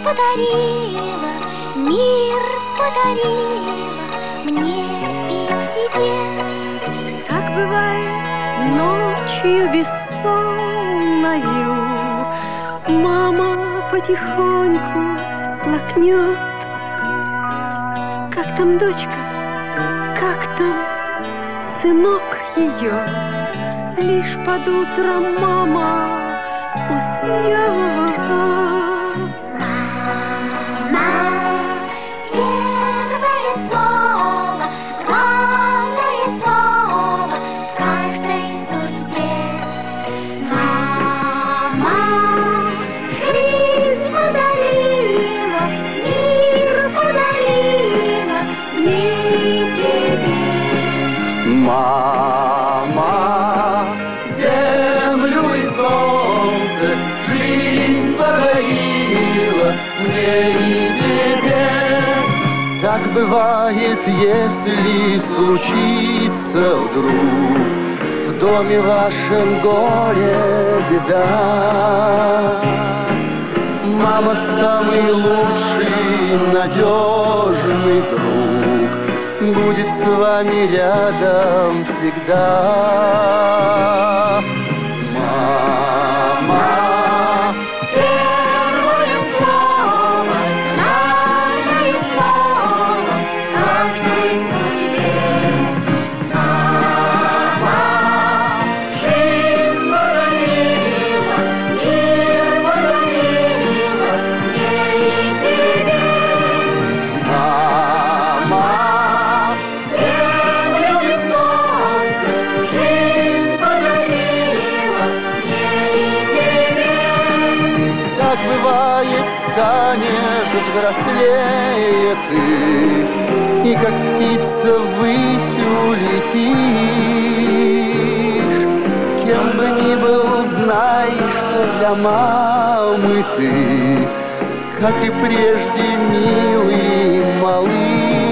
подарила, мир подарила мне и тебе. Так бывает ночью бессонною, мама потихоньку всплакнет. Как там дочка, как там сынок ее? Лишь под утро мама уснет. Мама, первое слово, главное слово в каждой судьбе. Мама, жизнь подарила, мир подарила мне и тебе. Мама, землю и солнце, жизнь подарила мне и тебе. Так бывает, если случится вдруг в доме вашем горе, беда. Мама самый лучший, надежный друг, будет с вами рядом всегда. Мама, Первое слово, главное слово в каждой судьбе. Мама, жизнь подарила, мир подарила мне и тебе. мама, Землю и солнце, жизнь подарила мне и тебе. так бывает, станешь взрослее ты, и как птица ввысь улетишь. Кем бы ни был, знай, что для мамы ты, как и прежде, милый малыш.